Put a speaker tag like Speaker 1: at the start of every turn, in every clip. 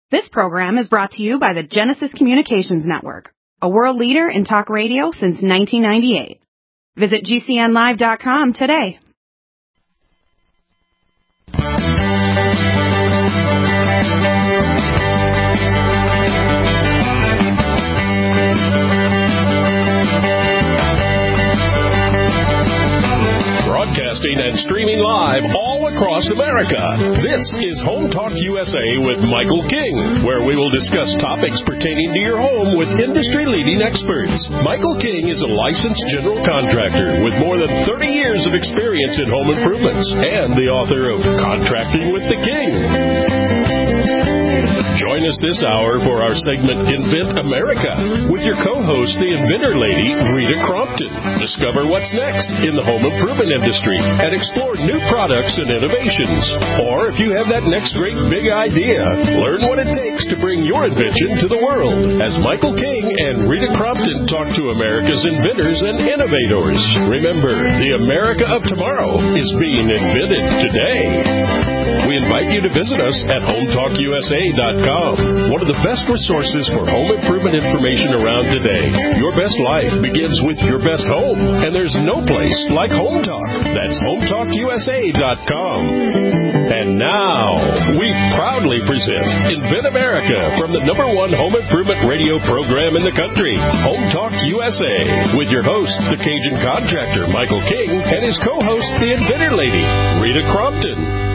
Speaker 1: This program is brought to you by the Genesis Communications Network, a world leader in talk radio since 1998. Visit GCNlive.com today.
Speaker 2: Broadcasting and streaming live all across America. This is Home Talk USA with Michael King, where we will discuss topics pertaining to your home with industry-leading experts. Michael King is a licensed general contractor with more than 30 years of experience in home improvements and the author of Contracting with the King. Join us this hour for our segment Invent America with your co-host, the inventor lady, Rita Crompton. Discover what's next in the home improvement industry and explore new products and innovations. Or if you have that next great big idea, learn what it takes to bring your invention to the world as Michael King and Rita Crompton talk to America's inventors and innovators. Remember, the America of tomorrow is being invented today. We invite you to visit us at HomeTalkUSA.com, one of the best resources for home improvement information around today. Your best life begins with your best home, and there's no place like Home Talk. That's HomeTalkUSA.com. And now, we proudly present Invent America from the #1 home improvement radio program in the country, Home Talk USA, with your host, the Cajun contractor, Michael King, and his co-host, the inventor lady, Rita Crompton.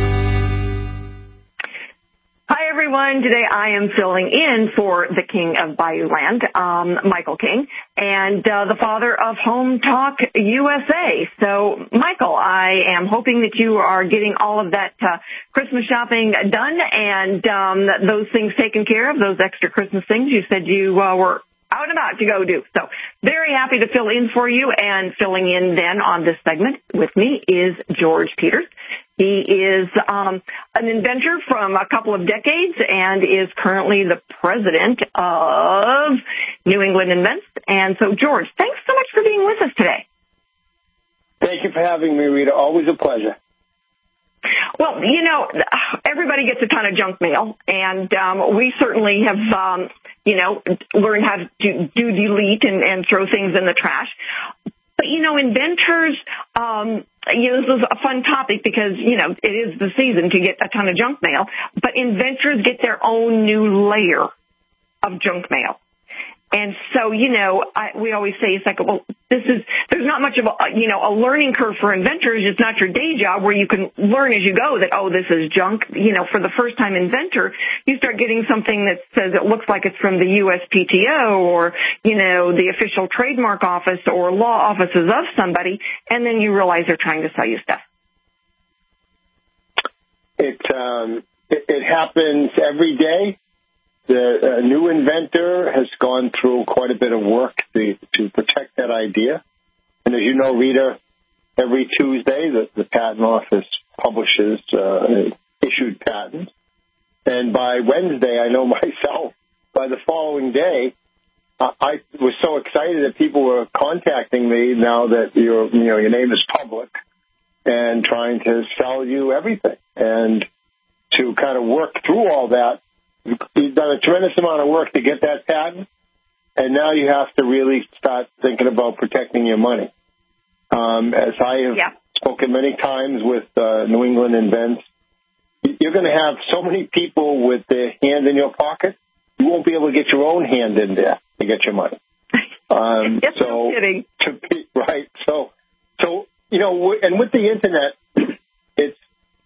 Speaker 3: Hi, everyone. Today I am filling in for the King of Bayouland, Michael King, and the father of Home Talk USA. So, Michael, I am hoping that you are getting all of that Christmas shopping done and those things taken care of, those extra Christmas things you said you were out and about to go do. So very happy to fill in for you, and filling in then on this segment with me is George Peters. He is an inventor from a couple of decades and is currently the president of New England Invents. And so, George, thanks so much for being with us today.
Speaker 4: Thank you for having me, Rita. Always a pleasure.
Speaker 3: Well, you know, everybody gets a ton of junk mail, and we certainly have, learned how to do delete and throw things in the trash. But, inventors, this is a fun topic because, it is the season to get a ton of junk mail, but inventors get their own new layer of junk mail. And so, we always say, it's like, well, there's not much of a learning curve for inventors. It's not your day job where you can learn as you go that, oh, this is junk. For the first time inventor, you start getting something that says it looks like it's from the USPTO or, the official trademark office or law offices of somebody. And then you realize they're trying to sell you stuff.
Speaker 4: It happens every day. The new inventor has gone through quite a bit of work to protect that idea. And as you know, Rita, every Tuesday the Patent Office publishes issued patents. And by Wednesday, I know myself, by the following day, I was so excited that people were contacting me now that your name is public and trying to sell you everything. And to kind of work through all that, you've done a tremendous amount of work to get that patent, and now you have to really start thinking about protecting your money. As I have spoken many times with New England Invents, you're going to have so many people with their hand in your pocket, you won't be able to get your own hand in there to get your money.
Speaker 3: Yes, no kidding.
Speaker 4: Right. So, and with the Internet, it's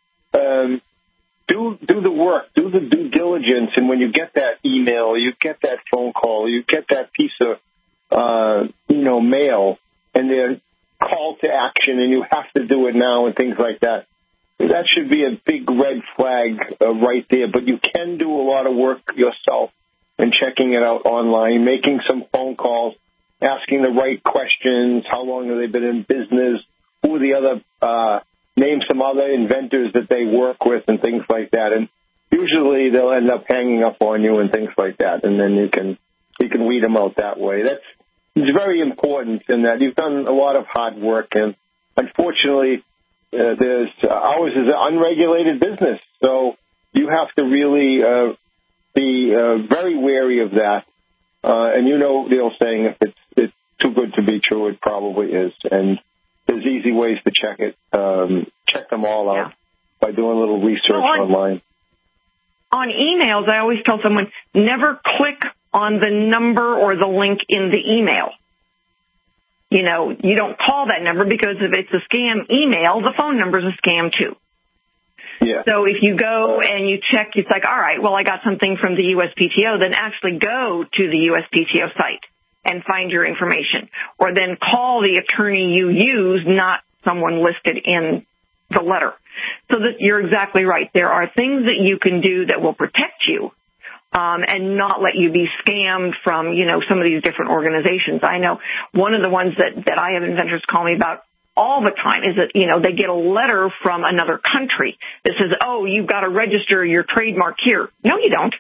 Speaker 4: do the work, do the due diligence, and when you get that email, you get that phone call, you get that piece of mail, and their call to action, and you have to do it now, and things like that. That should be a big red flag right there. But you can do a lot of work yourself and checking it out online, making some phone calls, asking the right questions. How long have they been in business? Who are the other? Name some other inventors that they work with and things like that. And usually they'll end up hanging up on you and things like that. And then you can weed them out that way. It's very important in that you've done a lot of hard work. And unfortunately, ours is an unregulated business. So you have to really be very wary of that. And you know the old saying, if it's too good to be true, it probably is. And there's easy ways to check it. Check them all out by doing a little research online.
Speaker 3: On emails, I always tell someone, never click on the number or the link in the email. You know, you don't call that number because if it's a scam email, the phone number is a scam too.
Speaker 4: Yeah.
Speaker 3: So if you go and you check, it's like, all right, well, I got something from the USPTO, then actually go to the USPTO site and find your information. Or then call the attorney you use, not someone listed in the letter. So that you're exactly right. There are things that you can do that will protect you and not let you be scammed from, you know, some of these different organizations. I know one of the ones that I have inventors call me about all the time is that, you know, they get a letter from another country that says, oh, you've got to register your trademark here. No, you don't.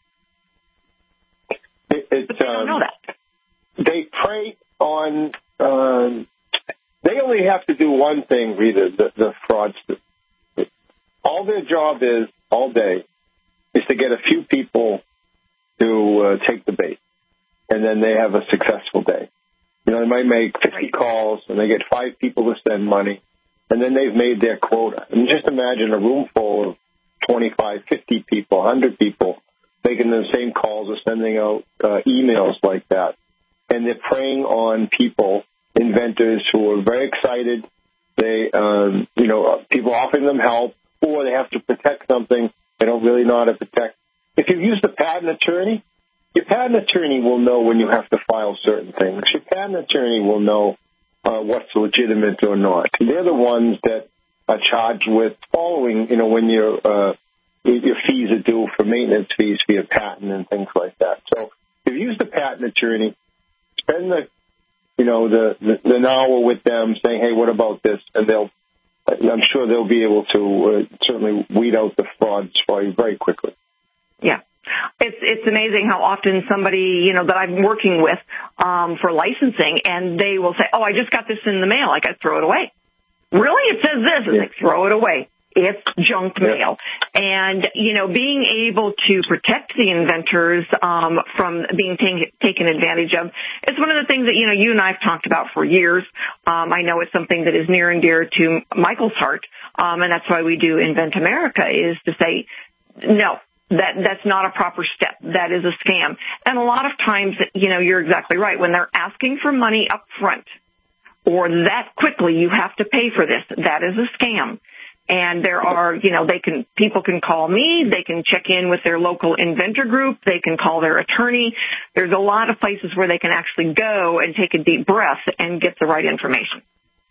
Speaker 3: But they don't know that.
Speaker 4: They prey on, they only have to do one thing, Rita, the fraudsters. All their job is, all day, is to get a few people to take the bait. And then they have a successful day. You know, they might make 50 calls, and they get 5 people to send money, and then they've made their quota. And just imagine a room full of 25, 50 people, 100 people making the same calls or sending out emails like that. And they're preying on people, inventors who are very excited. They, you know, people offering them help, or they have to protect something they don't really know how to protect. If you've used a patent attorney, your patent attorney will know when you have to file certain things. Your patent attorney will know what's legitimate or not. They're the ones that are charged with following, you know, when your fees are due for maintenance fees for your patent and things like that. So if you use the patent attorney, spend an hour with them saying, hey, what about this? And I'm sure they'll be able to certainly weed out the frauds for you very quickly.
Speaker 3: Yeah. It's amazing how often somebody, you know, that I'm working with for licensing, and they will say, oh, I just got this in the mail. I got to throw it away. Really? It says this. And they throw it away. It's junk mail. And, you know, being able to protect the inventors from being taken advantage of is one of the things that, you know, you and I have talked about for years. I know it's something that is near and dear to Michael's heart, and that's why we do Invent America, is to say, no. That's not a proper step. That is a scam. And a lot of times, you know, you're exactly right. When they're asking for money up front or that quickly, you have to pay for this. That is a scam. And there are, you know, people can call me. They can check in with their local inventor group. They can call their attorney. There's a lot of places where they can actually go and take a deep breath and get the right information.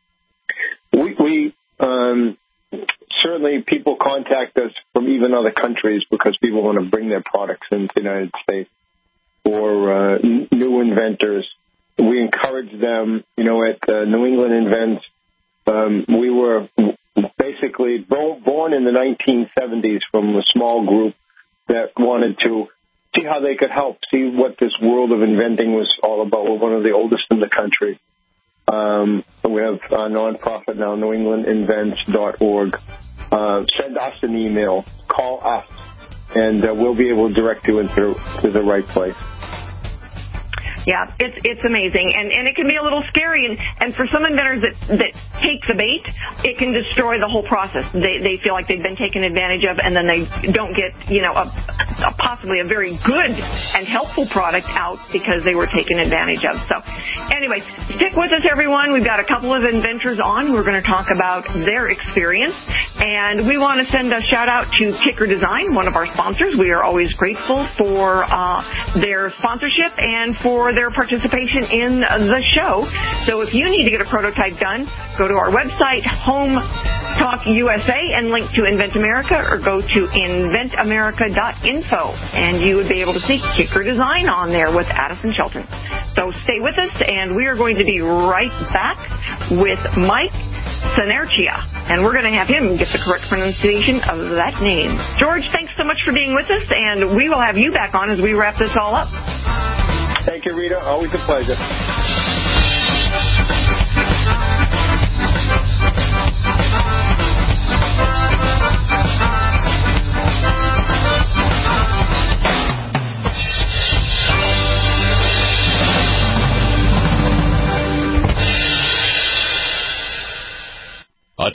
Speaker 4: Certainly people contact us from even other countries because people want to bring their products into the United States or new inventors. We encourage them, you know, at New England Invents. We were basically born in the 1970s from a small group that wanted to see how they could help, see what this world of inventing was all about. We're one of the oldest in the country. We have a nonprofit now, newenglandinvents.org. Send us an email, call us, and we'll be able to direct you into the right place.
Speaker 3: Yeah, it's amazing, and it can be a little scary, and for some inventors that take the bait, it can destroy the whole process. They feel like they've been taken advantage of, and then they don't get, you know, possibly a very good and helpful product out because they were taken advantage of. So anyway, stick with us, everyone. We've got a couple of inventors on who are going to talk about their experience, and we want to send a shout out to Kicker Design, one of our sponsors. We are always grateful for their sponsorship and for their participation in the show. So if you need to get a prototype done, go to our website, Home Talk USA, and link to Invent America, or go to inventamerica.info, and you would be able to see Kicker Design on there with Addison Shelton. So stay with us, and we are going to be right back with Mike Senerchia, and we're going to have him get the correct pronunciation of that name. George, thanks so much for being with us, and we will have you back on as we wrap this all up.
Speaker 4: Thank you, Rita. Always a pleasure.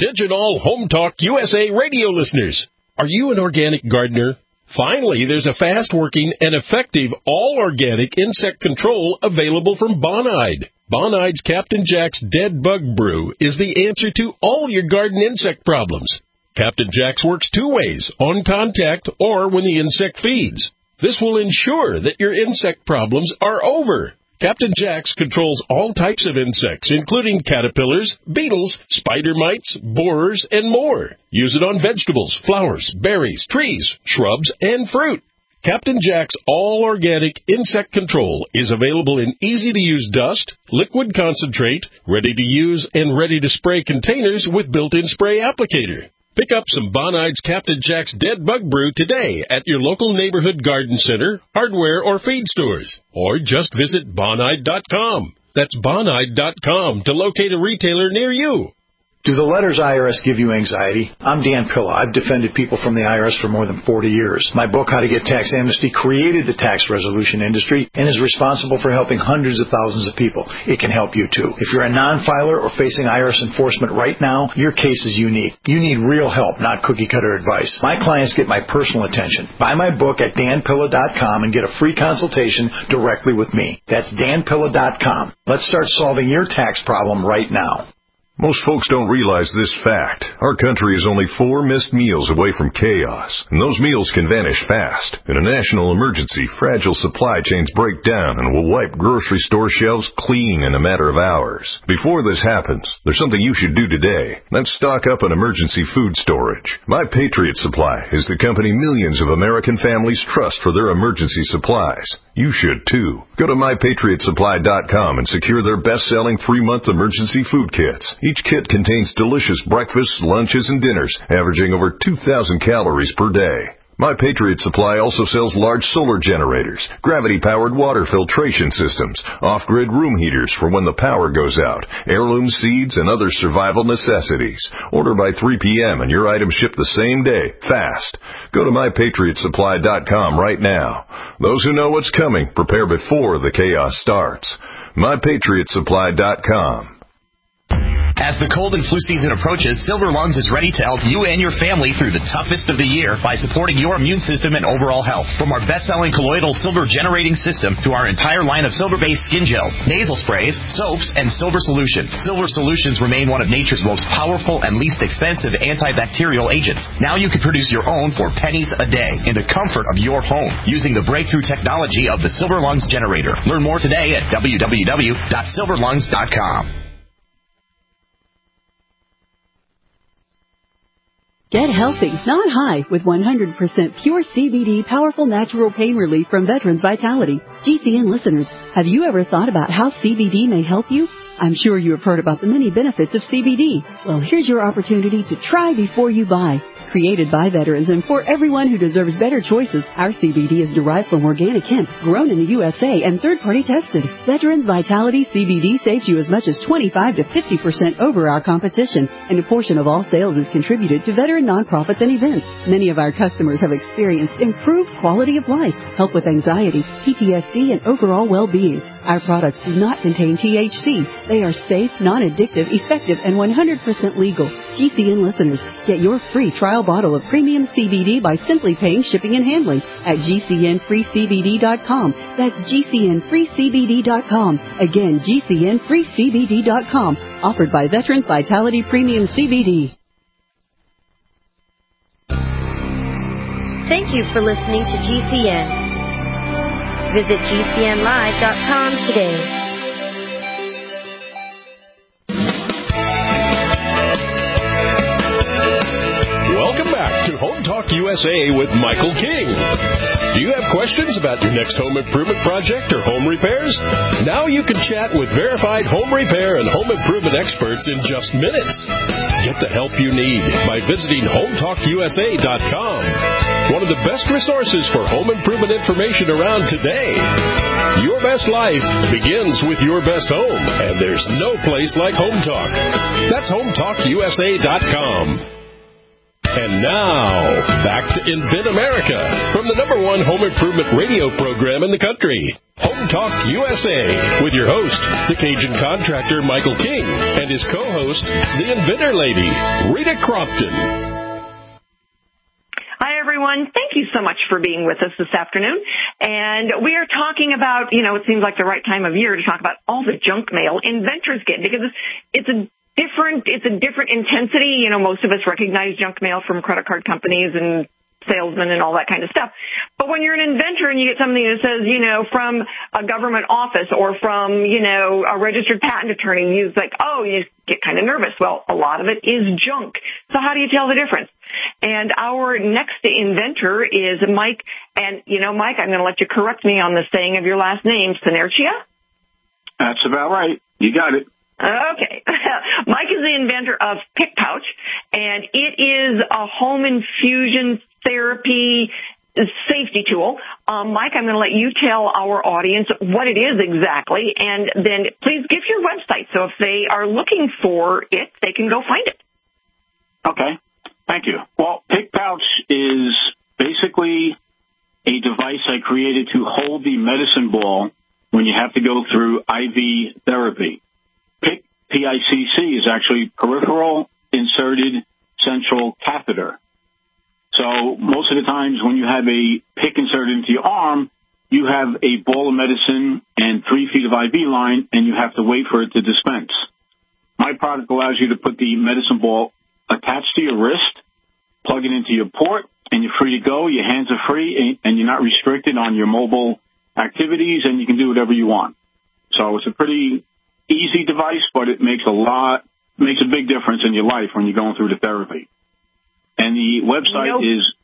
Speaker 2: Attention all Home Talk USA radio listeners. Are you an organic gardener? Finally, there's a fast-working and effective all-organic insect control available from Bonide. Bonide's Captain Jack's Dead Bug Brew is the answer to all your garden insect problems. Captain Jack's works two ways, on contact or when the insect feeds. This will ensure that your insect problems are over. Captain Jack's controls all types of insects, including caterpillars, beetles, spider mites, borers, and more. Use it on vegetables, flowers, berries, trees, shrubs, and fruit. Captain Jack's all-organic insect control is available in easy-to-use dust, liquid concentrate, ready-to-use and ready-to-spray containers with built-in spray applicator. Pick up some Bonide's Captain Jack's Dead Bug Brew today at your local neighborhood garden center, hardware, or feed stores. Or just visit Bonide.com. That's Bonide.com to locate a retailer near you.
Speaker 5: Do the letters IRS give you anxiety? I'm Dan Pilla. I've defended people from the IRS for more than 40 years. My book, How to Get Tax Amnesty, created the tax resolution industry and is responsible for helping hundreds of thousands of people. It can help you, too. If you're a non-filer or facing IRS enforcement right now, your case is unique. You need real help, not cookie-cutter advice. My clients get my personal attention. Buy my book at danpilla.com and get a free consultation directly with me. That's danpilla.com. Let's start solving your tax problem right now.
Speaker 6: Most folks don't realize this fact. Our country is only 4 missed meals away from chaos, and those meals can vanish fast. In a national emergency, fragile supply chains break down and will wipe grocery store shelves clean in a matter of hours. Before this happens, there's something you should do today. That's stock up on emergency food storage. My Patriot Supply is the company millions of American families trust for their emergency supplies. You should, too. Go to MyPatriotSupply.com and secure their best-selling 3-month emergency food kits. Each kit contains delicious breakfasts, lunches, and dinners, averaging over 2,000 calories per day. My Patriot Supply also sells large solar generators, gravity-powered water filtration systems, off-grid room heaters for when the power goes out, heirloom seeds, and other survival necessities. Order by 3 p.m. and your items ship the same day, fast. Go to MyPatriotSupply.com right now. Those who know what's coming prepare before the chaos starts. MyPatriotSupply.com.
Speaker 7: As the cold and flu season approaches, Silver Lungs is ready to help you and your family through the toughest of the year by supporting your immune system and overall health. From our best-selling colloidal silver generating system to our entire line of silver-based skin gels, nasal sprays, soaps, and silver solutions. Silver solutions remain one of nature's most powerful and least expensive antibacterial agents. Now you can produce your own for pennies a day in the comfort of your home using the breakthrough technology of the Silver Lungs generator. Learn more today at www.silverlungs.com.
Speaker 8: Get healthy, not high, with 100% pure CBD powerful natural pain relief from Veterans Vitality. GCN listeners, have you ever thought about how CBD may help you? I'm sure you have heard about the many benefits of CBD. Well, here's your opportunity to try before you buy. Created by veterans and for everyone who deserves better choices, our CBD is derived from organic hemp, grown in the USA and third-party tested. Veterans Vitality CBD saves you as much as 25 to 50% over our competition, and a portion of all sales is contributed to veteran nonprofits and events. Many of our customers have experienced improved quality of life, help with anxiety, PTSD, and overall well-being. Our products do not contain THC. They are safe, non-addictive, effective, and 100% legal. GCN listeners, get your free trial bottle of premium CBD by simply paying shipping and handling at GCNFreeCBD.com. That's GCNFreeCBD.com. Again, GCNFreeCBD.com. Offered by Veterans Vitality Premium CBD.
Speaker 9: Thank you for listening to GCN. Visit GCNlive.com today.
Speaker 2: Welcome back to Home Talk USA with Michael King. Do you have questions about your next home improvement project or home repairs? Now you can chat with verified home repair and home improvement experts in just minutes. Get the help you need by visiting HomeTalkUSA.com. One of the best resources for home improvement information around today. Your best life begins with your best home, and there's no place like Home Talk. That's HomeTalkUSA.com. And now, back to Invent America from the #1 home improvement radio program in the country, Home Talk USA, with your host, the Cajun contractor Michael King, and his co-host, the Inventor Lady, Rita Crompton.
Speaker 3: Hi, everyone. Thank you so much for being with us this afternoon. And we are talking about, it seems like the right time of year to talk about all the junk mail inventors get, because it's a different intensity. Most of us recognize junk mail from credit card companies and salesmen and all that kind of stuff. But when you're an inventor and you get something that says, from a government office or from, a registered patent attorney, you get kind of nervous. Well, a lot of it is junk. So how do you tell the difference? And our next inventor is Mike. And, Mike, I'm going to let you correct me on the saying of your last name, Senerchia?
Speaker 10: That's about right. You got it.
Speaker 3: Okay. Mike is the inventor of Pick Pouch, and it is a home infusion therapy safety tool. Mike, I'm going to let you tell our audience what it is exactly, and then please give your website so if they are looking for it, they can go find it.
Speaker 10: Okay. Thank you. Well, Pick Pouch is basically a device I created to hold the medicine ball when you have to go through IV therapy. PICC, P-I-C-C, is actually peripheral inserted central catheter. So most of the times when you have a PICC inserted into your arm, you have a ball of medicine and 3 feet of IV line, and you have to wait for it to dispense. My product allows you to put the medicine ball attached to your wrist, plug it into your port, and you're free to go. Your hands are free, and you're not restricted on your mobile activities, and you can do whatever you want. So it's a pretty easy device, but it makes a big difference in your life when you're going through the therapy. And the website is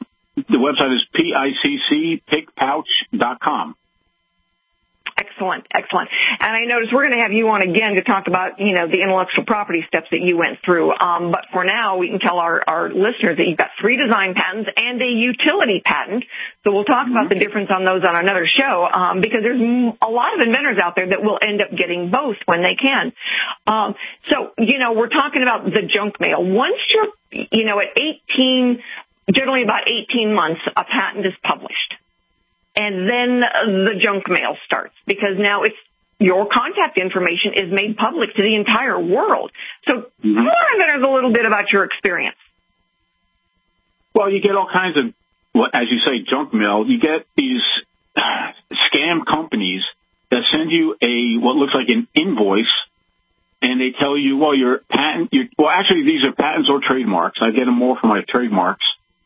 Speaker 10: piccpouch.com.
Speaker 3: Excellent. And I noticed we're going to have you on again to talk about, the intellectual property steps that you went through. But for now, we can tell our listeners that you've got 3 design patents and a utility patent. So we'll talk about the difference on those on another show, because there's a lot of inventors out there that will end up getting both when they can. So, we're talking about the junk mail. Once you're, at 18, generally about 18 months, a patent is published. And then the junk mail starts, because now your contact information is made public to the entire world. So tell our inventors a little bit about your experience.
Speaker 10: Well, you get all kinds of, as you say, junk mail. You get these scam companies that send you what looks like an invoice, and they tell you, well, actually, these are patents or trademarks. I get them more for my trademarks.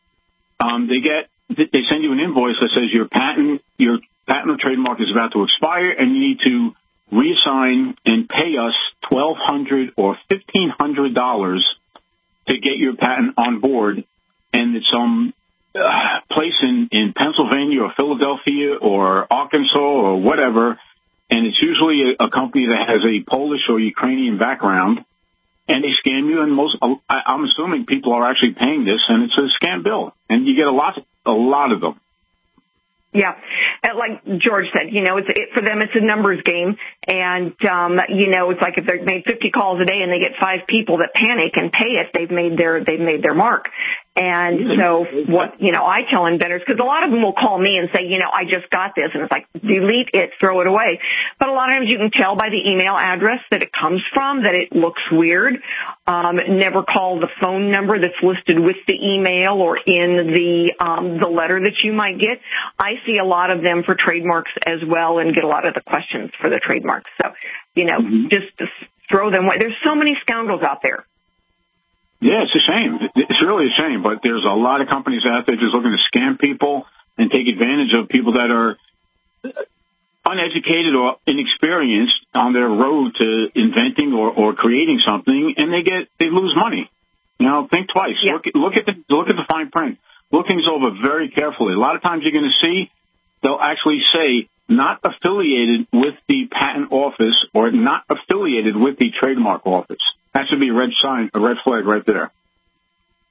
Speaker 10: They send you an invoice that says your patent or trademark is about to expire, and you need to reassign and pay us $1,200 or $1,500 to get your patent on board. And it's some place in Pennsylvania or Philadelphia or Arkansas or whatever, and it's usually a company that has a Polish or Ukrainian background. And they scam you, and I'm assuming people are actually paying this, and it's a scam bill, and you get a lot of them.
Speaker 3: Yeah, like George said, for them it's a numbers game, and it's like if they've made 50 calls a day and they get 5 people that panic and pay it, they've made their mark. And so what, I tell inventors, because a lot of them will call me and say, I just got this, and it's like, delete it, throw it away. But a lot of times you can tell by the email address that it comes from that it looks weird. Never call the phone number that's listed with the email or in the letter that you might get. I see a lot of them for trademarks as well, and get a lot of the questions for the trademarks. So, just throw them away. There's so many scoundrels out there.
Speaker 10: Yeah, it's a shame. It's really a shame, but there's a lot of companies out there just looking to scam people and take advantage of people that are uneducated or inexperienced on their road to inventing or creating something, and they lose money. Think twice. Yeah. Look at the fine print. Look things over very carefully. A lot of times you're going to see they'll actually say not affiliated with the patent office or not affiliated with the trademark office. That should be a red flag right there.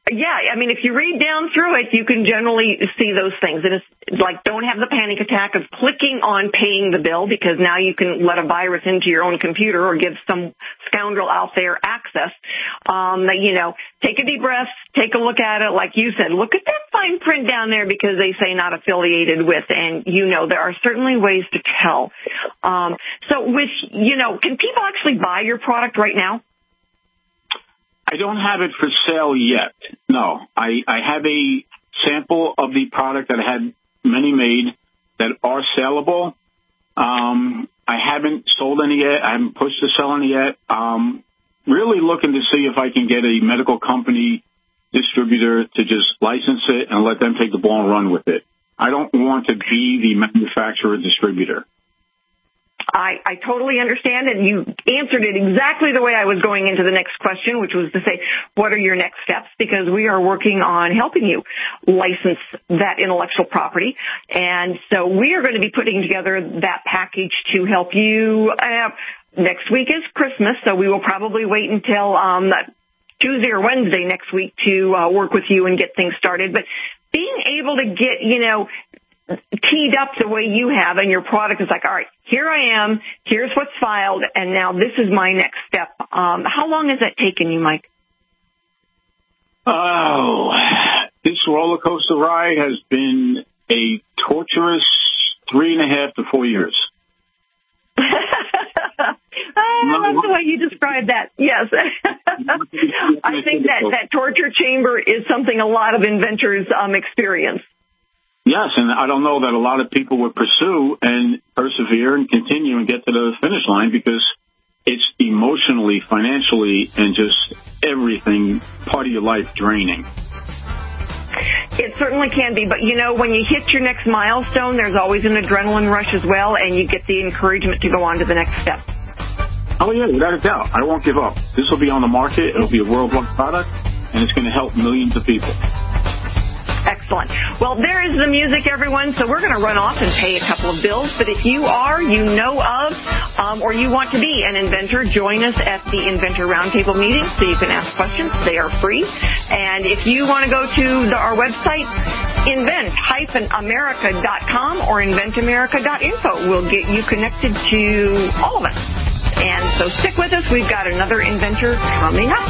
Speaker 3: Yeah, I mean, if you read down through it, you can generally see those things. And it's like, don't have the panic attack of clicking on paying the bill, because now you can let a virus into your own computer or give some scoundrel out there access. Take a deep breath, take a look at it. Like you said, look at that fine print down there, because they say not affiliated with, and there are certainly ways to tell. Can people actually buy your product right now?
Speaker 10: I don't have it for sale yet. No, I have a sample of the product that I had many made that are saleable. I haven't sold any yet. I haven't pushed to sell any yet. Really looking to see if I can get a medical company distributor to just license it and let them take the ball and run with it. I don't want to be the manufacturer distributor.
Speaker 3: I totally understand, and you answered it exactly the way I was going into the next question, which was to say, what are your next steps? Because we are working on helping you license that intellectual property. And so we are going to be putting together that package to help you. Next week is Christmas, so we will probably wait until Tuesday or Wednesday next week to work with you and get things started. But being able to get, teed up the way you have, and your product is like, all right, here I am, here's what's filed, and now this is my next step. How long has that taken you, Mike?
Speaker 10: Oh, this roller coaster ride has been a torturous 3.5 to 4 years.
Speaker 3: I love the way you described that. Yes. I think that torture chamber is something a lot of inventors experience.
Speaker 10: Yes, and I don't know that a lot of people would pursue and persevere and continue and get to the finish line, because it's emotionally, financially, and just everything, part of your life, draining.
Speaker 3: It certainly can be, but when you hit your next milestone, there's always an adrenaline rush as well, and you get the encouragement to go on to the next step.
Speaker 10: Oh, yeah, without a doubt. I won't give up. This will be on the market. It'll be a worldwide product, and it's going to help millions of people.
Speaker 3: Excellent. Well, there is the music, everyone. So we're going to run off and pay a couple of bills. But if you are, or you want to be an inventor, join us at the Inventor Roundtable meeting so you can ask questions. They are free. And if you want to go to our website, invent-america.com or inventamerica.info, we'll get you connected to all of us. And so stick with us. We've got another inventor coming up.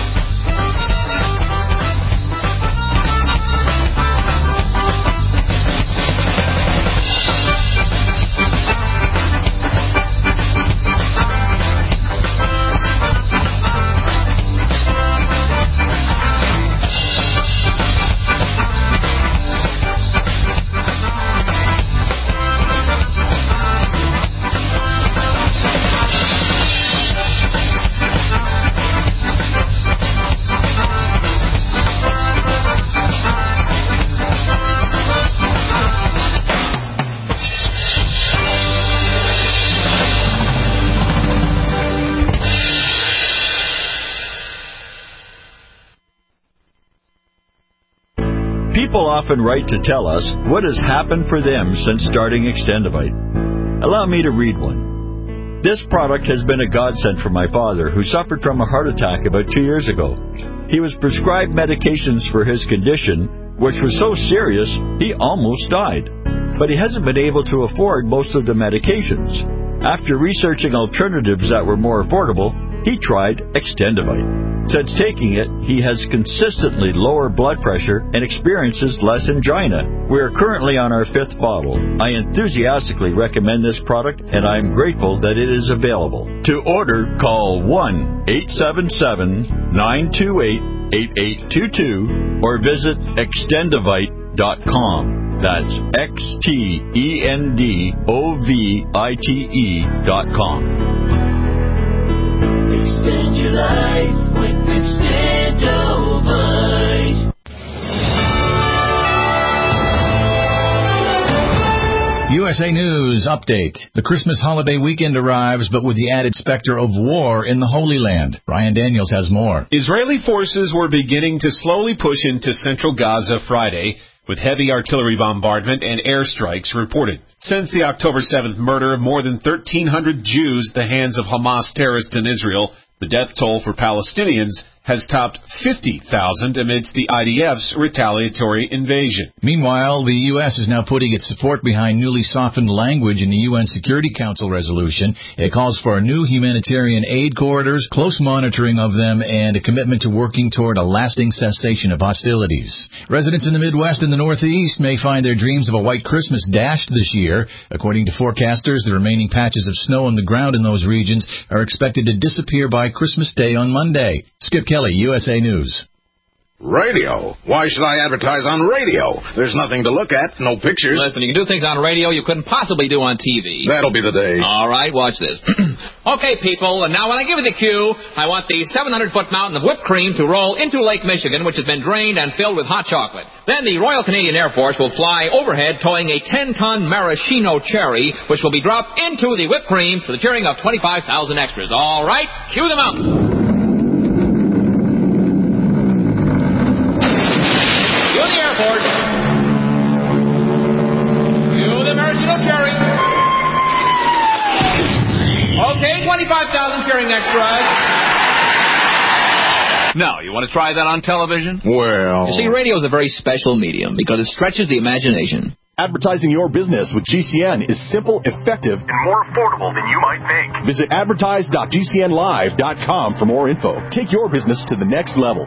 Speaker 11: People often write to tell us what has happened for them since starting Extendivite. Allow me to read one. This product has been a godsend for my father, who suffered from a heart attack about 2 years ago. He was prescribed medications for his condition, which was so serious he almost died. But he hasn't been able to afford most of the medications. After researching alternatives that were more affordable, he tried Extendivite. Since taking it, he has consistently lower blood pressure and experiences less angina. We are currently on our 5th bottle. I enthusiastically recommend this product, and I am grateful that it is available. To order, call 1-877-928-8822 or visit Extendivite.com. That's Extendovite.com.
Speaker 12: Extend your life with Extendovite.
Speaker 13: USA News Update. The Christmas holiday weekend arrives, but with the added specter of war in the Holy Land. Brian Daniels has more.
Speaker 14: Israeli forces were beginning to slowly push into central Gaza Friday, with heavy artillery bombardment and airstrikes reported. Since the October 7th murder of more than 1,300 Jews at the hands of Hamas terrorists in Israel, the death toll for Palestinians has topped 50,000 amidst the IDF's retaliatory invasion.
Speaker 13: Meanwhile, the U.S. is now putting its support behind newly softened language in the UN Security Council resolution. It calls for new humanitarian aid corridors, close monitoring of them, and a commitment to working toward a lasting cessation of hostilities. Residents in the Midwest and the Northeast may find their dreams of a white Christmas dashed this year. According to forecasters, the remaining patches of snow on the ground in those regions are expected to disappear by Christmas Day on Monday. Skip Kelly, USA News.
Speaker 15: Radio? Why should I advertise on radio? There's nothing to look at, no pictures.
Speaker 16: Listen, you can do things on radio you couldn't possibly do on TV.
Speaker 15: That'll be the day.
Speaker 16: All right, watch this. Okay, people, and now when I give you the cue, I want the 700-foot mountain of whipped cream to roll into Lake Michigan, which has been drained and filled with hot chocolate. Then the Royal Canadian Air Force will fly overhead towing a 10-ton maraschino cherry, which will be dropped into the whipped cream to the cheering of 25,000 extras. All right, cue the mountain. Okay, 25,000 cheering extras. Now, you want to try that on television?
Speaker 15: Well...
Speaker 16: You see, radio is a very special medium because it stretches the imagination.
Speaker 17: Advertising your business with GCN is simple, effective, and more affordable than you might think. Visit advertise.gcnlive.com for more info. Take your business to the next level.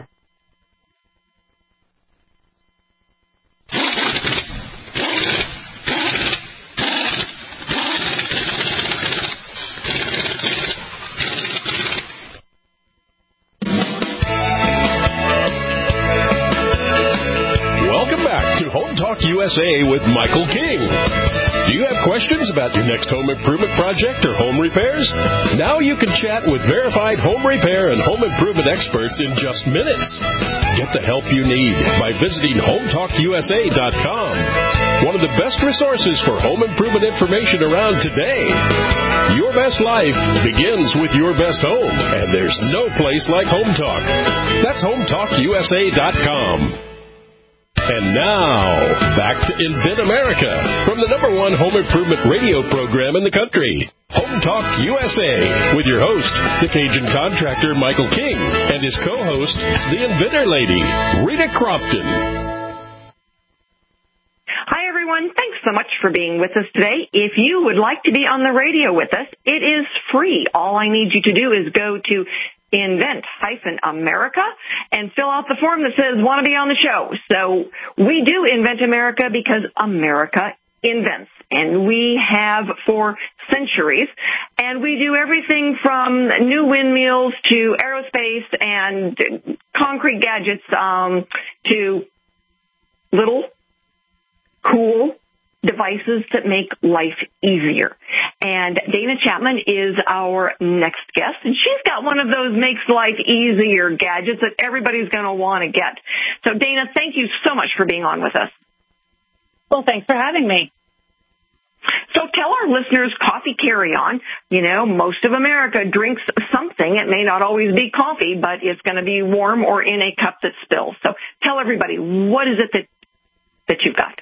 Speaker 2: USA with Michael King. Do you have questions about your next home improvement project or home repairs? Now you can chat with verified home repair and home improvement experts in just minutes. Get the help you need by visiting HometalkUSA.com. One of the best resources for home improvement information around today. Your best life begins with your best home, and there's no place like Home Talk. That's HometalkUSA.com. And now, back to Invent America from the #1 home improvement radio program in the country, Home Talk USA, with your host, the Cajun contractor Michael King, and his co-host, the Inventor Lady, Rita Crompton.
Speaker 3: Hi, everyone. Thanks so much for being with us today. If you would like to be on the radio with us, it is free. All I need you to do is go to Invent-America and fill out the form that says want to be on the show. So we do Invent America because America invents, and we have for centuries, and we do everything from new windmills to aerospace and concrete gadgets to little cool devices that make life easier. And Dana Chapman is our next guest, and she's got one of those makes life easier gadgets that everybody's going to want to get. So, Dana, thank you so much for being on with us.
Speaker 18: Well, thanks for having me.
Speaker 3: So tell our listeners, coffee carry-on. You know, most of America drinks something. It may not always be coffee, but it's going to be warm or in a cup that spills. So tell everybody, what is it that you've got?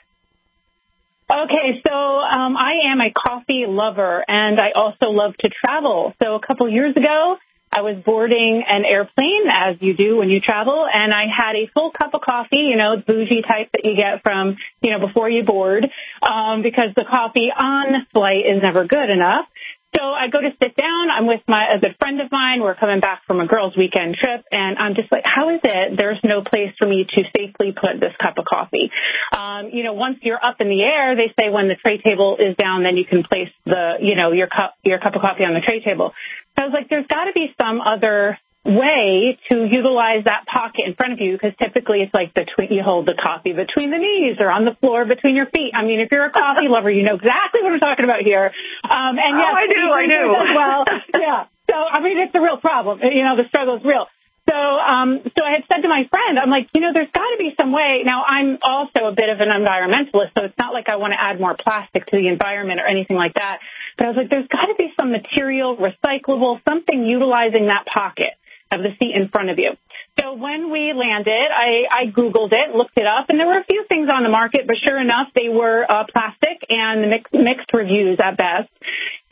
Speaker 18: Okay, so I am a coffee lover, and I also love to travel. So a couple years ago, I was boarding an airplane, as you do when you travel, and I had a full cup of coffee, you know, bougie type that you get from, you know, before you board, because the coffee on flight is never good enough. So I go to sit down. I'm with a good friend of mine. We're coming back from a girls' weekend trip, and I'm just like, how is it there's no place for me to safely put this cup of coffee? You know, once you're up in the air, they say when the tray table is down, then you can place your cup of coffee on the tray table. So I was like, there's got to be some other way to utilize that pocket in front of you, because typically it's like you hold the coffee between the knees or on the floor between your feet. I mean, if you're a coffee lover, you know exactly what I'm talking about here. And yes,
Speaker 3: I do.
Speaker 18: As well. Yeah. So, I mean, it's a real problem. You know, the struggle is real. So I had said to my friend, I'm like, you know, there's got to be some way. Now, I'm also a bit of an environmentalist, so it's not like I want to add more plastic to the environment or anything like that. But I was like, there's got to be some material, recyclable, something utilizing that pocket of the seat in front of you. So when we landed, I Googled it, looked it up, and there were a few things on the market, but sure enough, they were plastic and mixed reviews at best. So I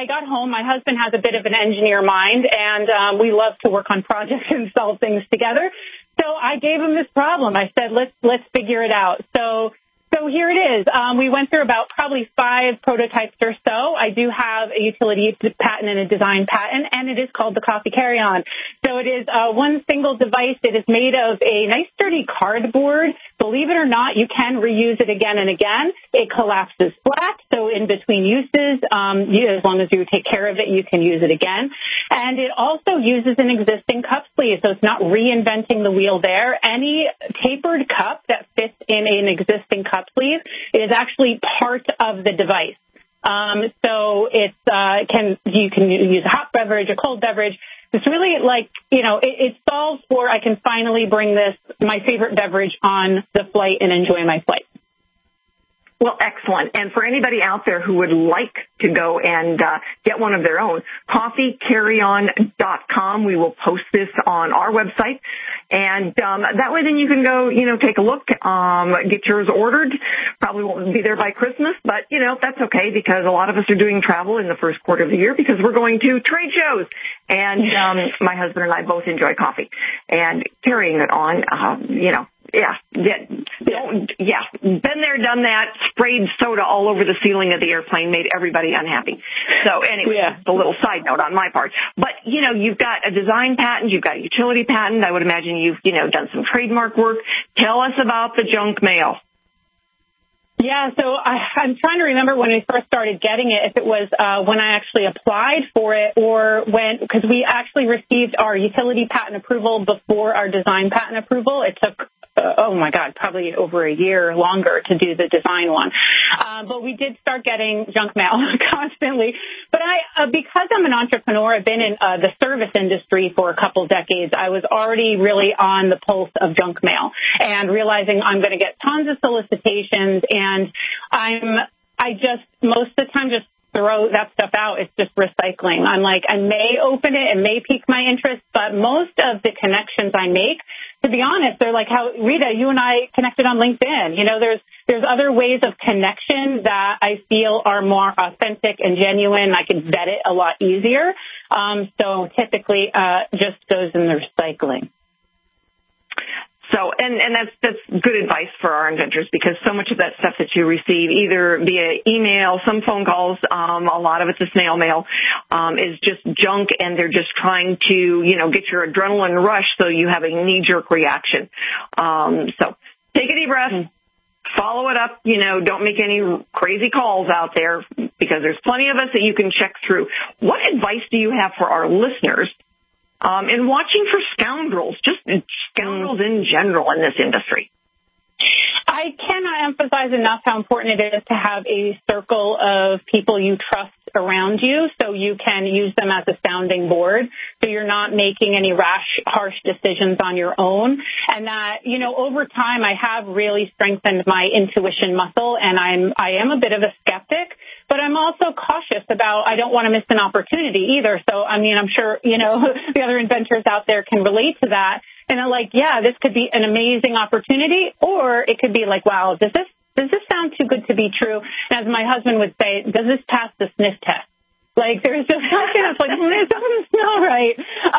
Speaker 18: I got home. My husband has a bit of an engineer mind, and we love to work on projects and solve things together. So I gave him this problem. I said, let's figure it out. So here it is. We went through about probably 5 prototypes or so. I do have a utility patent and a design patent, and it is called the Coffee Carry-On. So it is one single device. It is made of a nice sturdy cardboard. Believe it or not, you can reuse it again and again. It collapses flat, so in between uses, as long as you take care of it, you can use it again. And it also uses an existing cup sleeve, so it's not reinventing the wheel there. Any tapered cup that fits in an existing cup sleeve is actually part of the device. So it's you can use a hot beverage, a cold beverage. It's really like, it solves for I can finally bring my favorite beverage on the flight and enjoy my flight.
Speaker 3: Well, excellent. And for anybody out there who would like to go and get one of their own, coffeecarryon.com. We will post this on our website. And that way then you can go, take a look, get yours ordered. Probably won't be there by Christmas, but, that's okay because a lot of us are doing travel in the first quarter of the year because we're going to trade shows. And my husband and I both enjoy coffee. And carrying it on, been there, done that, sprayed soda all over the ceiling of the airplane, made everybody unhappy. So anyway, a little side note on my part. But, you've got a design patent, you've got a utility patent. I would imagine you've, done some trademark work. Tell us about the junk mail.
Speaker 18: Yeah, so I'm trying to remember when we first started getting it, if it was when I actually applied for it or because we actually received our utility patent approval before our design patent approval. It took, probably over a year longer to do the design one. But we did start getting junk mail constantly. But because I'm an entrepreneur, I've been in the service industry for a couple decades. I was already really on the pulse of junk mail and realizing I'm going to get tons of solicitations, and I just most of the time just throw that stuff out. It's just recycling. I'm like, I may open it, it may pique my interest, but most of the connections I make, to be honest, they're like how, Rita, you and I connected on LinkedIn. There's other ways of connection that I feel are more authentic and genuine. I can vet it a lot easier. So typically, just goes in the recycling.
Speaker 3: So, and that's good advice for our inventors because so much of that stuff that you receive either via email, some phone calls, a lot of it's a snail mail, is just junk, and they're just trying to, get your adrenaline rush so you have a knee-jerk reaction. So take a deep breath. Follow it up, don't make any crazy calls out there because there's plenty of us that you can check through. What advice do you have for our listeners in watching for scoundrels, just scoundrels in general in this industry?
Speaker 18: I cannot emphasize enough how important it is to have a circle of people you trust around you so you can use them as a sounding board so you're not making any rash, harsh decisions on your own. And that, over time I have really strengthened my intuition muscle, and I am a bit of a skeptic, but I'm also cautious about I don't want to miss an opportunity either. So, I'm sure, the other inventors out there can relate to that. And they're like, yeah, this could be an amazing opportunity, or it could be like, wow, does this sound too good to be true? And as my husband would say, does this pass the sniff test? Like, there's just something that's like, it doesn't smell right.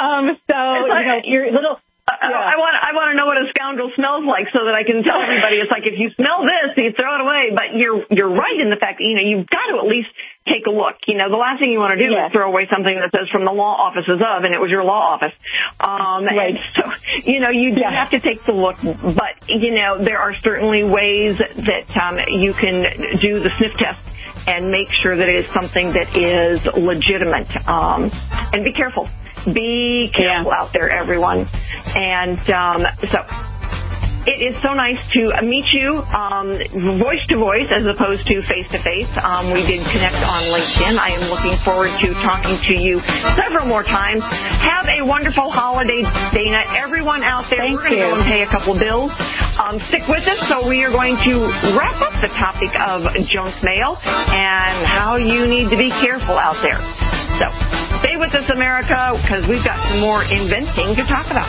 Speaker 18: Your little...
Speaker 3: I want to know what a scoundrel smells like so that I can tell everybody. It's like if you smell this, you throw it away. But you're right in the fact that you've got to at least take a look. The last thing you want to do is throw away something that says from the law offices of, and it was your law office. Right. And so you do have to take the look. But there are certainly ways that you can do the sniff test and make sure that it is something that is legitimate. And be careful. Be careful out there, everyone. And so it is so nice to meet you voice to voice as opposed to face to face. We did connect on LinkedIn. I am looking forward to talking to you several more times. Have a wonderful holiday, Dana. Everyone out there, we're going to go and pay a couple bills. Stick with us. So we are going to wrap up the topic of junk mail and how you need to be careful out there. So stay with us, America, because we've got some more inventing to talk about.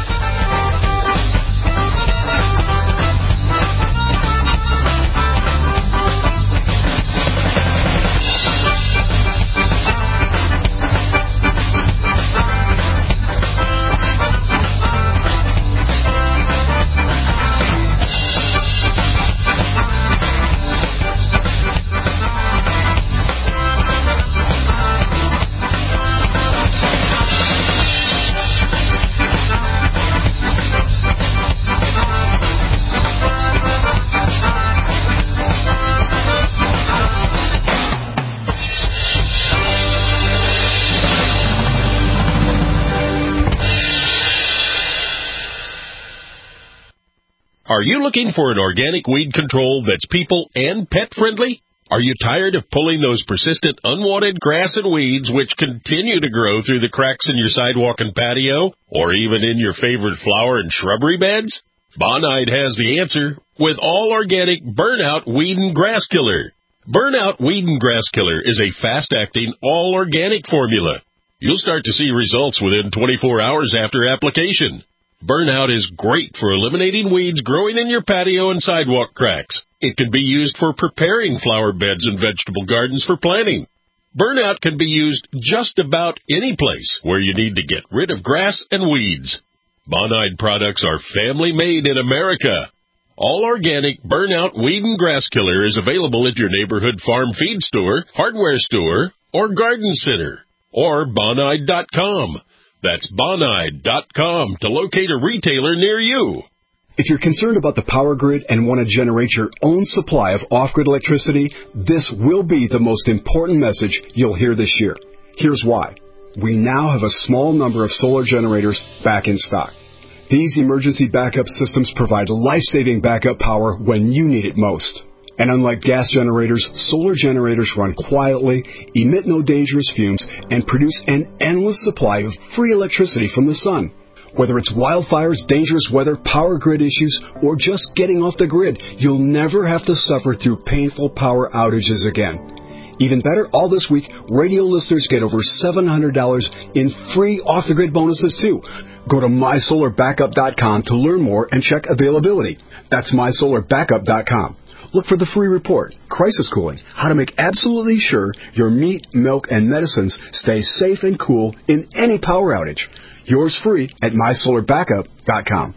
Speaker 2: Are you looking for an organic weed control that's people and pet friendly? Are you tired of pulling those persistent unwanted grass and weeds which continue to grow through the cracks in your sidewalk and patio, or even in your favorite flower and shrubbery beds? Bonide has the answer with all organic Burnout Weed and Grass Killer. Burnout Weed and Grass Killer is a fast-acting, all-organic formula. You'll start to see results within 24 hours after application. Burnout is great for eliminating weeds growing in your patio and sidewalk cracks. It can be used for preparing flower beds and vegetable gardens for planting. Burnout can be used just about any place where you need to get rid of grass and weeds. Bonide products are family-made in America. All organic Burnout Weed and Grass Killer is available at your neighborhood farm feed store, hardware store, or garden center, or Bonide.com. That's Bonide.com to locate a retailer near you.
Speaker 19: If you're concerned about the power grid and want to generate your own supply of off-grid electricity, this will be the most important message you'll hear this year. Here's why. We now have a small number of solar generators back in stock. These emergency backup systems provide life-saving backup power when you need it most. And unlike gas generators, solar generators run quietly, emit no dangerous fumes, and produce an endless supply of free electricity from the sun. Whether it's wildfires, dangerous weather, power grid issues, or just getting off the grid, you'll never have to suffer through painful power outages again. Even better, all this week, radio listeners get over $700 in free off-the-grid bonuses, too. Go to MySolarBackup.com to learn more and check availability. That's MySolarBackup.com. Look for the free report, Crisis Cooling, how to make absolutely sure your meat, milk, and medicines stay safe and cool in any power outage. Yours free at MySolarBackup.com.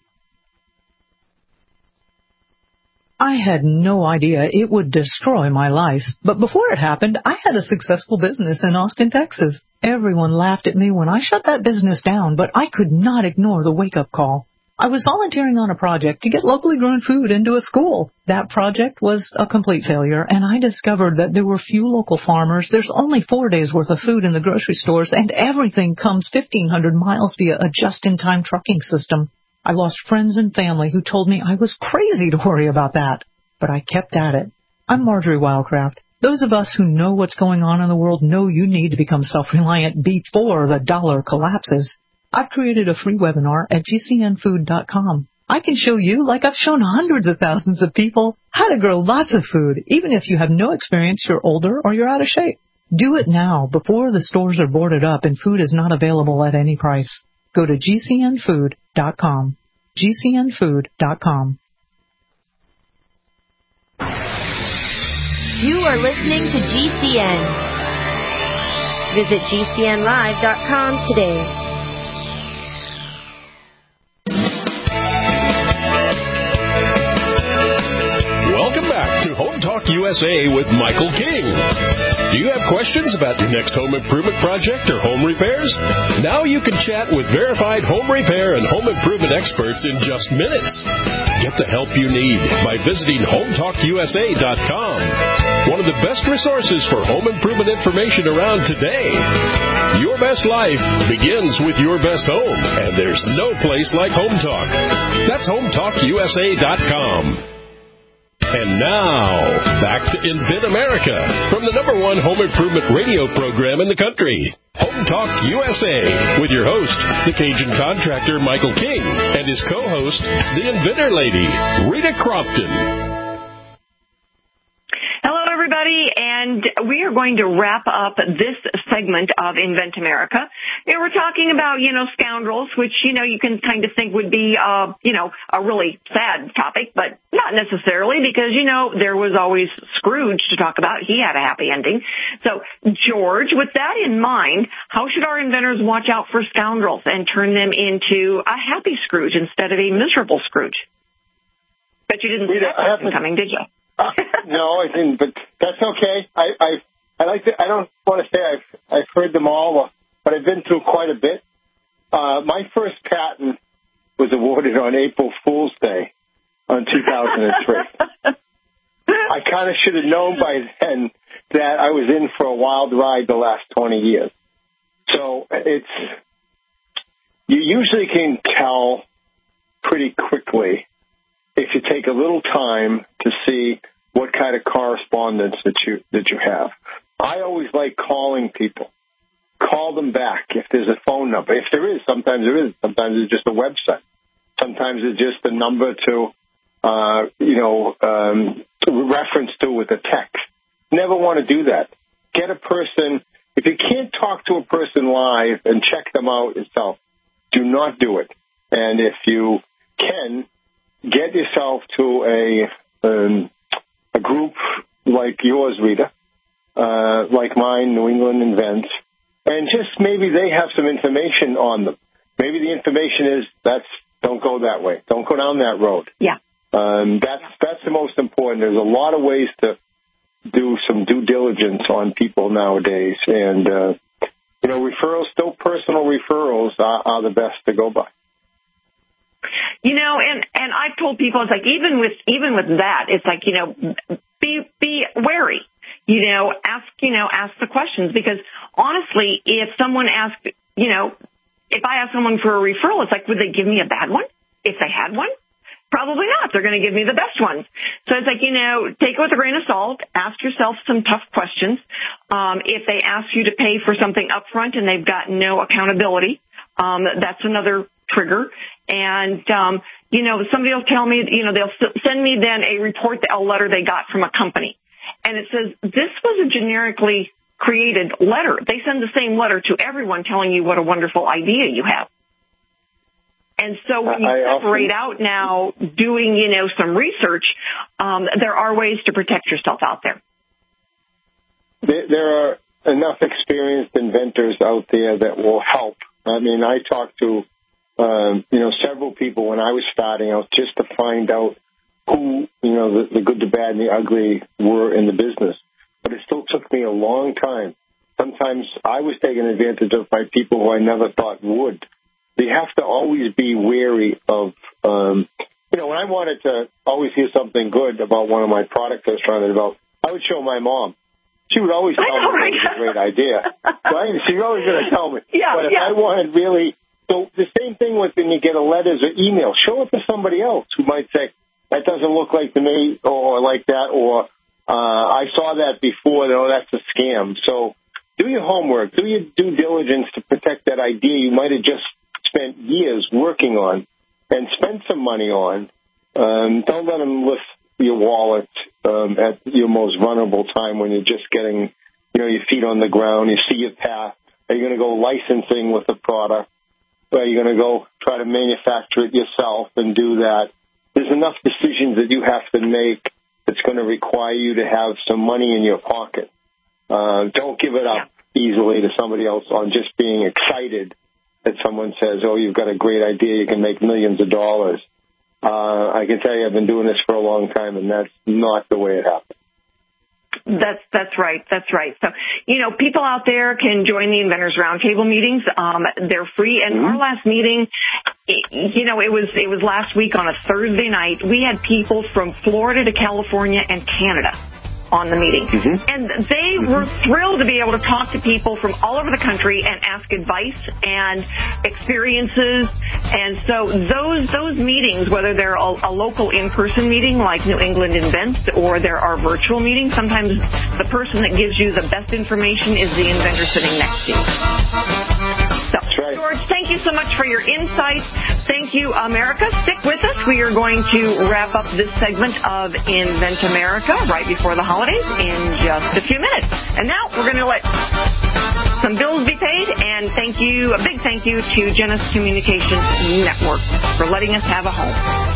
Speaker 20: I had no idea it would destroy my life, but before it happened, I had a successful business in Austin, Texas. Everyone laughed at me when I shut that business down, but I could not ignore the wake-up call. I was volunteering on a project to get locally grown food into a school. That project was a complete failure, and I discovered that there were few local farmers. There's only 4 days' worth of food in the grocery stores, and everything comes 1,500 miles via a just-in-time trucking system. I lost friends and family who told me I was crazy to worry about that, but I kept at it. I'm Marjorie Wildcraft. Those of us who know what's going on in the world know you need to become self-reliant before the dollar collapses. I've created a free webinar at GCNfood.com. I can show you, like I've shown hundreds of thousands of people, how to grow lots of food, even if you have no experience, you're older, or you're out of shape. Do it now, before the stores are boarded up and food is not available at any price. Go to GCNfood.com. GCNfood.com.
Speaker 9: You are listening to GCN. Visit GCNlive.com today.
Speaker 2: Welcome back to Home Talk USA with Michael King. Do you have questions about your next home improvement project or home repairs? Now you can chat with verified home repair and home improvement experts in just minutes. Get the help you need by visiting HomeTalkUSA.com. One of the best resources for home improvement information around today. Your best life begins with your best home, and there's no place like Home Talk. That's HomeTalkUSA.com. And now, back to Invent America from the #1 home improvement radio program in the country, Home Talk USA, with your host, the Cajun contractor Michael King, and his co-host, the Inventor Lady, Rita Crompton.
Speaker 3: Hello, everybody, and we are going to wrap up this segment of Invent America. We're talking about, scoundrels, which, you can kind of think would be, a really sad topic, but not necessarily because, there was always Scrooge to talk about. He had a happy ending. So, George, with that in mind, how should our inventors watch out for scoundrels and turn them into a happy Scrooge instead of a miserable Scrooge? Bet you didn't see that coming, did you?
Speaker 4: No, I didn't, but that's okay. I don't want to say I've heard them all, but I've been through quite a bit. My first patent was awarded on April Fool's Day on 2003. I kind of should have known by then that I was in for a wild ride the last 20 years. So you usually can tell pretty quickly if you take a little time to see what kind of correspondence that you have. I always like calling people. Call them back if there's a phone number. If there is, sometimes there isn't. Sometimes it's just a website. Sometimes it's just a number to, reference to with a text. Never want to do that. Get a person. If you can't talk to a person live and check them out yourself, do not do it. And if you can, get yourself to a group like yours, Rita, like mine, New England Invents, and just maybe they have some information on them. Maybe the information is don't go that way. Don't go down that road.
Speaker 3: Yeah.
Speaker 4: That's the most important. There's a lot of ways to do some due diligence on people nowadays, and referrals, still personal referrals are the best to go by.
Speaker 3: And I've told people, it's like even with that, it's like, be wary. Ask the questions, because honestly, if someone asked, if I ask someone for a referral, it's like, would they give me a bad one? If they had one? Probably not. They're going to give me the best ones. So it's like, take it with a grain of salt. Ask yourself some tough questions. If they ask you to pay for something up front and they've got no accountability, that's another trigger. And, somebody will tell me, they'll send me then a report, a letter they got from a company. And it says, this was a generically created letter. They send the same letter to everyone telling you what a wonderful idea you have. And so when you separate out now doing, some research, there are ways to protect yourself out there.
Speaker 4: There are enough experienced inventors out there that will help. I mean, I talked to, several people when I was starting out just to find out who, the good, the bad, and the ugly were in the business. But it still took me a long time. Sometimes I was taken advantage of by people who I never thought would. So you have to always be wary of, when I wanted to always hear something good about one of my products I was trying to develop, I would show my mom. She would always tell me it was a great idea. Right? She's always going to tell me.
Speaker 3: Yeah,
Speaker 4: but if I wanted really, so the same thing with when you get a letters or email, show it to somebody else who might say, that doesn't look like to me, or like that, or I saw that before, that's a scam. So do your homework, do your due diligence to protect that idea you might have just spent years working on and spend some money on. Don't let them lift your wallet at your most vulnerable time when you're just getting, your feet on the ground, you see your path. Are you going to go licensing with the product? Or are you going to go try to manufacture it yourself and do that? There's enough decisions that you have to make that's going to require you to have some money in your pocket. Don't give it up easily to somebody else on just being excited that someone says, oh, you've got a great idea, you can make millions of dollars. I can tell you I've been doing this for a long time, and that's not the way it happens.
Speaker 3: That's right. So, people out there can join the Inventors Roundtable meetings. They're free. And our last meeting, it was last week on a Thursday night. We had people from Florida to California and Canada on the meeting. And they were thrilled to be able to talk to people from all over the country and ask advice and experiences. And so those meetings, whether they're a local in-person meeting like New England Invents or there are virtual meetings, sometimes the person that gives you the best information is the inventor sitting next to you. So, George, thank you so much for your insights. Thank you, America. Stick with us. We are going to wrap up this segment of Invent America right before the holidays in just a few minutes. And now we're going to let some bills be paid, and a big thank you to Genesis Communications Network for letting us have a home.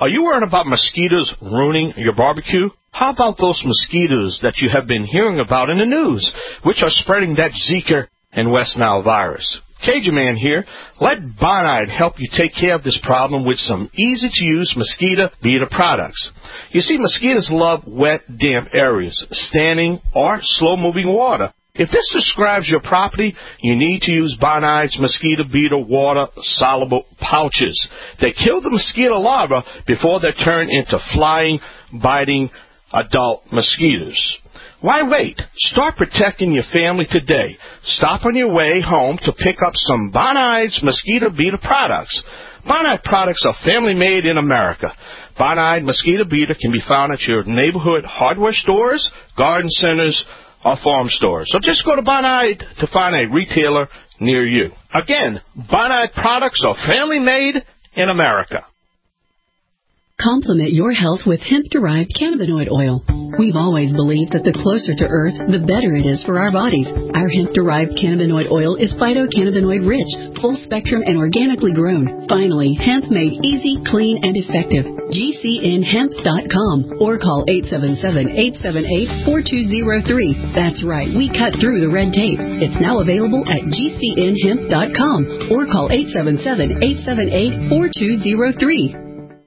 Speaker 21: Are you worried about mosquitoes ruining your barbecue? How about those mosquitoes that you have been hearing about in the news, which are spreading that Zika and West Nile virus? Cajun Man here. Let Bonide help you take care of this problem with some easy-to-use mosquito beater products. You see, mosquitoes love wet, damp areas, standing or slow-moving water. If this describes your property, you need to use Bonide's mosquito beater water-soluble pouches. They kill the mosquito larvae before they turn into flying, biting adult mosquitoes. Why wait? Start protecting your family today. Stop on your way home to pick up some Bonide's mosquito beater products. Bonide products are family-made in America. Bonide mosquito beater can be found at your neighborhood hardware stores, garden centers, or farm stores. So just go to Bonide to find a retailer near you. Again, Bonide products are family-made in America.
Speaker 8: Complement your health with hemp-derived cannabinoid oil. We've always believed that the closer to Earth, the better it is for our bodies. Our hemp-derived cannabinoid oil is phytocannabinoid-rich, full-spectrum, and organically grown. Finally, hemp made easy, clean, and effective. GCNhemp.com or call 877-878-4203. That's right, we cut through the red tape. It's now available at GCNhemp.com or call 877-878-4203.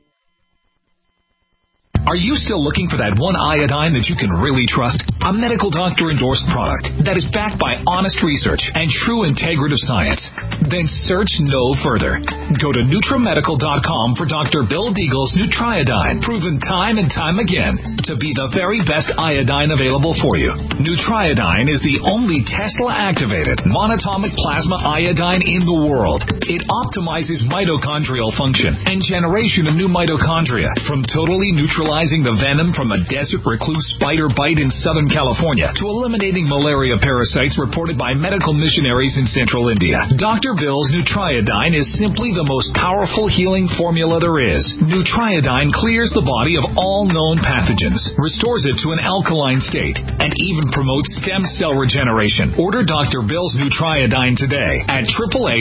Speaker 22: Are you still looking for that one iodine that you can really trust? A medical doctor-endorsed product that is backed by honest research and true integrative science? Then search no further. Go to NutriMedical.com for Dr. Bill Deagle's Nutriodine, proven time and time again to be the very best iodine available for you. Nutriodine is the only Tesla-activated monatomic plasma iodine in the world. It optimizes mitochondrial function and generation of new mitochondria from totally neutralizing the venom from a desert recluse spider bite in Southern California to eliminating malaria parasites reported by medical missionaries in central India. Dr. Bill's Nutriodine is simply the most powerful healing formula there is. Nutriodine clears the body of all known pathogens, restores it to an alkaline state, and even promotes stem cell regeneration. Order Dr. Bill's Nutriodine today at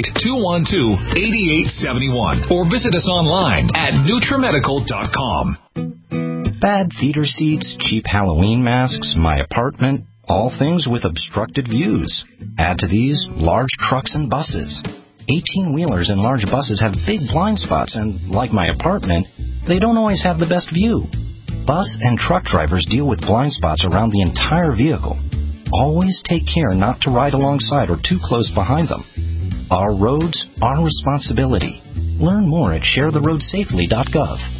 Speaker 22: 888-212-8871 or visit us online at NutriMedical.com.
Speaker 23: Bad theater seats, cheap Halloween masks, my apartment, all things with obstructed views. Add to these, large trucks and buses. 18-wheelers and large buses have big blind spots, and like my apartment, they don't always have the best view. Bus and truck drivers deal with blind spots around the entire vehicle. Always take care not to ride alongside or too close behind them. Our roads, our responsibility. Learn more at sharetheroadsafely.gov.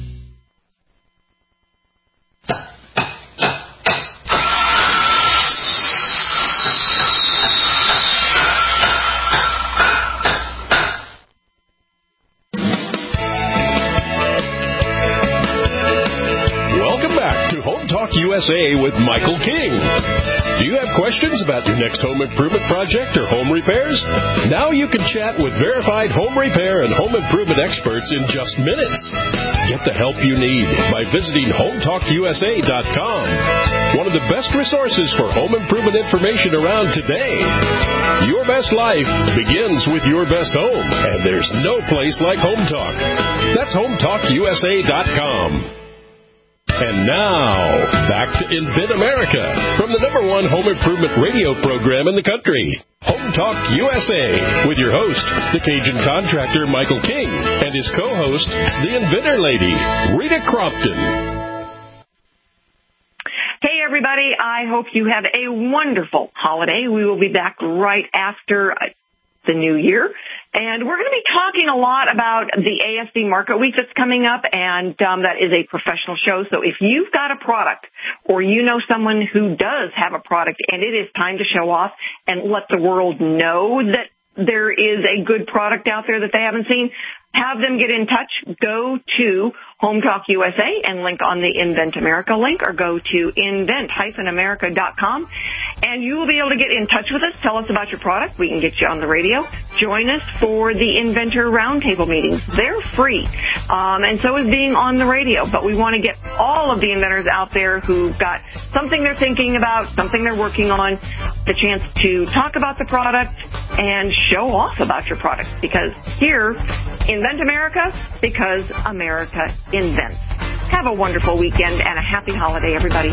Speaker 2: USA with Michael King. Do you have questions about your next home improvement project or home repairs? Now you can chat with verified home repair and home improvement experts in just minutes. Get the help you need by visiting HomeTalkUSA.com. One of the best resources for home improvement information around today. Your best life begins with your best home, and there's no place like Home Talk. That's HomeTalkUSA.com. And now, back to Invent America from the #1 home improvement radio program in the country, Home Talk USA, with your host, the Cajun contractor Michael King, and his co-host, the Inventor Lady, Rita Crompton.
Speaker 3: Hey, everybody. I hope you have a wonderful holiday. We will be back right after the new year. And we're going to be talking a lot about the ASD Market Week that's coming up, and that is a professional show. So if you've got a product or you know someone who does have a product and it is time to show off and let the world know that there is a good product out there that they haven't seen, have them get in touch. Go to Home Talk USA and link on the Invent America link, or go to invent-america.com, and you will be able to get in touch with us. Tell us about your product. We can get you on the radio. Join us for the Inventor Roundtable meetings. They're free, and so is being on the radio. But we want to get all of the inventors out there who've got something they're thinking about, something they're working on, the chance to talk about the product and show off about your product. Because here, Invent Reinvent America because America invents. Have a wonderful weekend and a happy holiday, everybody.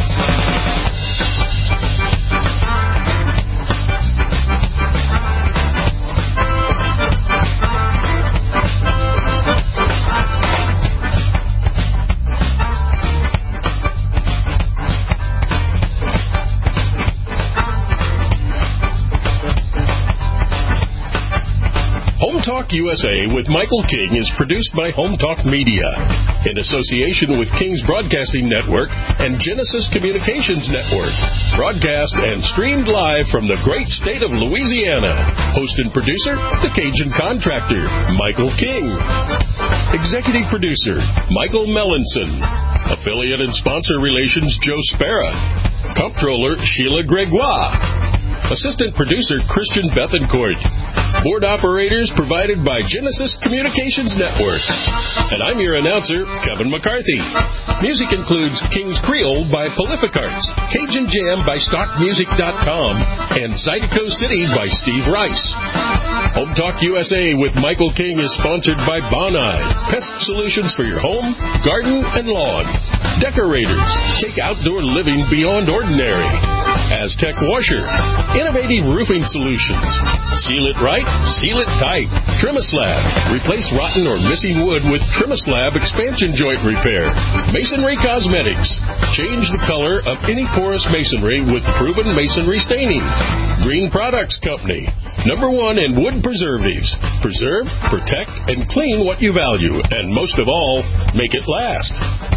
Speaker 2: Home Talk USA with Michael King is produced by Home Talk Media in association with King's Broadcasting Network and Genesis Communications Network. Broadcast and streamed live from the great state of Louisiana. Host and producer, the Cajun Contractor, Michael King. Executive producer, Michael Mellinson. Affiliate and sponsor relations, Joe Spera. Comptroller, Sheila Gregoire. Assistant producer, Christian Bethencourt. Board operators provided by Genesis Communications Network. And I'm your announcer, Kevin McCarthy. Music includes King's Creole by Prolific Arts, Cajun Jam by StockMusic.com, and Zydeco City by Steve Rice. Home Talk USA with Michael King is sponsored by Bonide, pest solutions for your home, garden, and lawn. Decorators, take outdoor living beyond ordinary. Aztec Washer, innovative roofing solutions. Seal it right, seal it tight. Trimislab, replace rotten or missing wood with Trimislab expansion joint repair. Masonry Cosmetics, change the color of any porous masonry with proven masonry staining. Green Products Company, #1 in wood preservatives. Preserve, protect, and clean what you value, and most of all, make it last.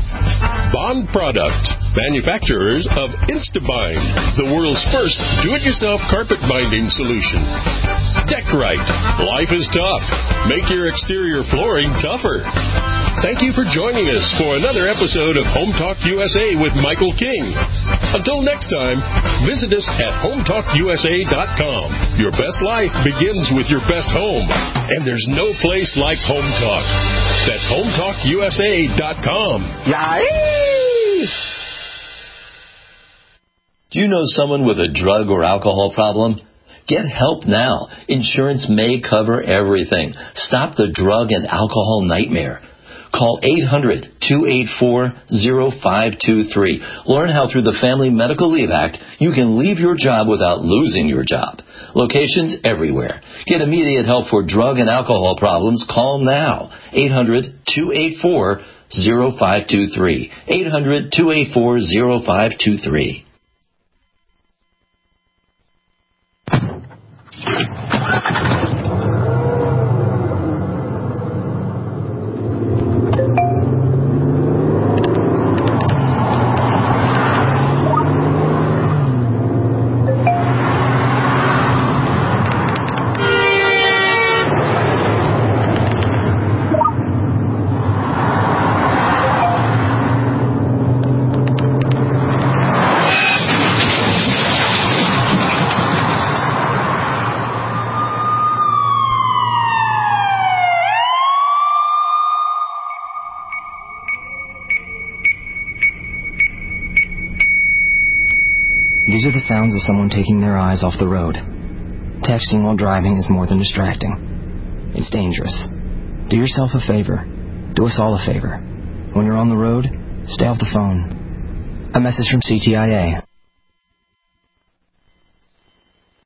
Speaker 2: Bond Product, manufacturers of Instabind, the world's first do-it-yourself carpet binding solution. Deckrite, life is tough. Make your exterior flooring tougher. Thank you for joining us for another episode of Home Talk USA with Michael King. Until next time, visit us at HomeTalkUSA.com. Your best life begins with your best home, and there's no place like Home Talk. That's HomeTalkUSA.com.
Speaker 1: Yay! Do you know someone with a drug or alcohol problem? Get help now. Insurance may cover everything. Stop the drug and alcohol nightmare. Call 800-284-0523. Learn how through the Family Medical Leave Act, you can leave your job without losing your job. Locations everywhere. Get immediate help for drug and alcohol problems. Call now. 800-284-0523. 800-284-0523.
Speaker 23: These are the sounds of someone taking their eyes off the road. Texting while driving is more than distracting. It's dangerous. Do yourself a favor. Do us all a favor. When you're on the road, stay off the phone. A message from CTIA.